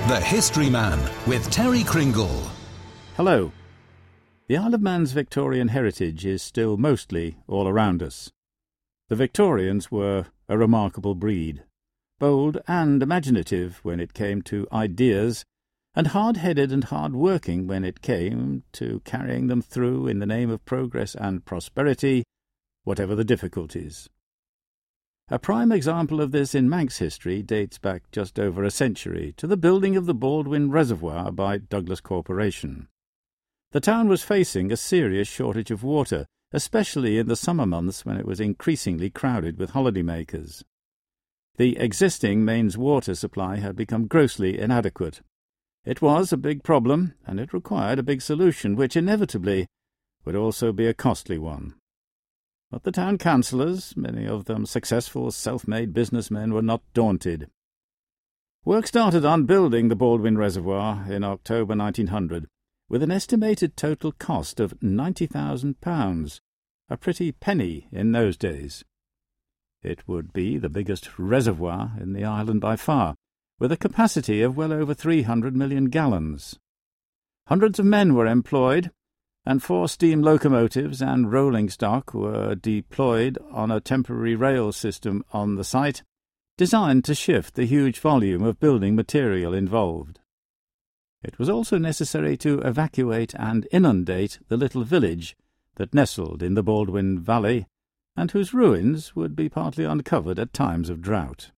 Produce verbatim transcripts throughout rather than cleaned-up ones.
The History Man with Terry Kringle. Hello. The Isle of Man's Victorian heritage is still mostly all around us. The Victorians were a remarkable breed, bold and imaginative when it came to ideas, and hard-headed and hard-working when it came to carrying them through in the name of progress and prosperity, whatever the difficulties. A prime example of this in Manx history dates back just over a century to the building of the Baldwin Reservoir by Douglas Corporation. The town was facing a serious shortage of water, especially in the summer months when it was increasingly crowded with holidaymakers. The existing mains water supply had become grossly inadequate. It was a big problem, and it required a big solution, which inevitably would also be a costly one. But the town councillors, many of them successful self-made businessmen, were not daunted. Work started on building the Baldwin Reservoir in October nineteen hundred, with an estimated total cost of ninety thousand pounds, a pretty penny in those days. It would be the biggest reservoir in the island by far, with a capacity of well over three hundred million gallons. Hundreds of men were employed, and four steam locomotives and rolling stock were deployed on a temporary rail system on the site, designed to shift the huge volume of building material involved. It was also necessary to evacuate and inundate the little village that nestled in the Baldwin Valley, and whose ruins would be partly uncovered at times of drought.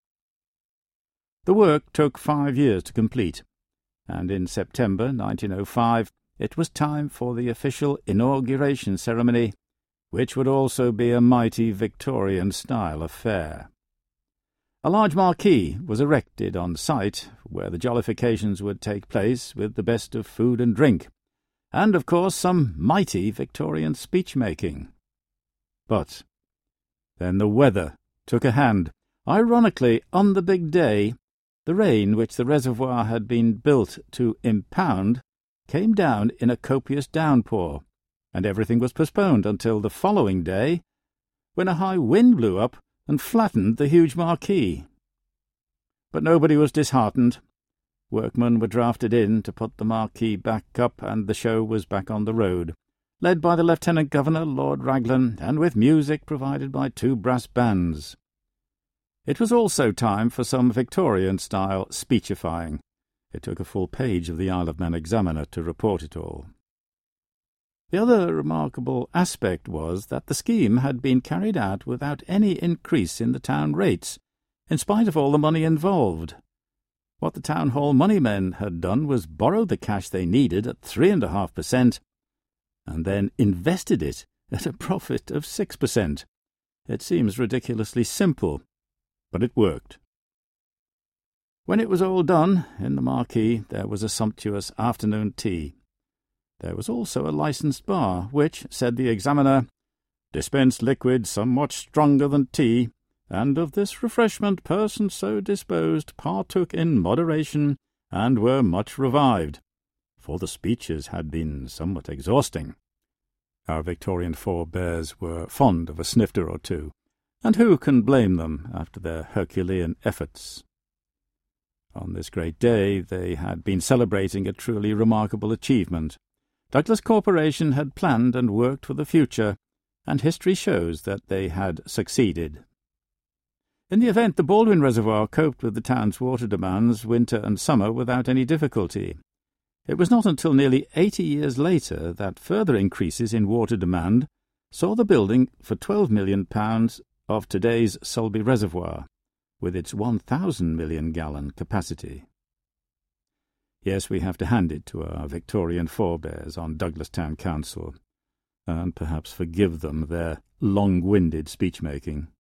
The work took five years to complete, and in September nineteen oh five it was time for the official inauguration ceremony, which would also be a mighty Victorian-style affair. A large marquee was erected on site where the jollifications would take place with the best of food and drink, and, of course, some mighty Victorian speech-making. But then the weather took a hand. Ironically, on the big day, the rain which the reservoir had been built to impound came down in a copious downpour, and everything was postponed until the following day, when a high wind blew up and flattened the huge marquee. But nobody was disheartened. Workmen were drafted in to put the marquee back up, and the show was back on the road, led by the Lieutenant Governor, Lord Raglan, and with music provided by two brass bands. It was also time for some Victorian-style speechifying. It took a full page of the Isle of Man Examiner to report it all. The other remarkable aspect was that the scheme had been carried out without any increase in the town rates, in spite of all the money involved. What the town hall moneymen had done was borrow the cash they needed at three and a half percent, and then invested it at a profit of six percent. It seems ridiculously simple, but it worked. When it was all done, in the marquee there was a sumptuous afternoon tea. There was also a licensed bar, which, said the Examiner, dispensed liquid somewhat stronger than tea, and of this refreshment persons so disposed partook in moderation, and were much revived, for the speeches had been somewhat exhausting. Our Victorian forebears were fond of a snifter or two, and who can blame them after their Herculean efforts? On this great day they had been celebrating a truly remarkable achievement. Douglas Corporation had planned and worked for the future, and history shows that they had succeeded. In the event, the Baldwin Reservoir coped with the town's water demands winter and summer without any difficulty. It was not until nearly eighty years later that further increases in water demand saw the building for twelve million pounds of today's Sulby Reservoir, with its one thousand million gallon capacity. Yes, we have to hand it to our Victorian forebears on Douglas Town Council, and perhaps forgive them their long-winded speech-making.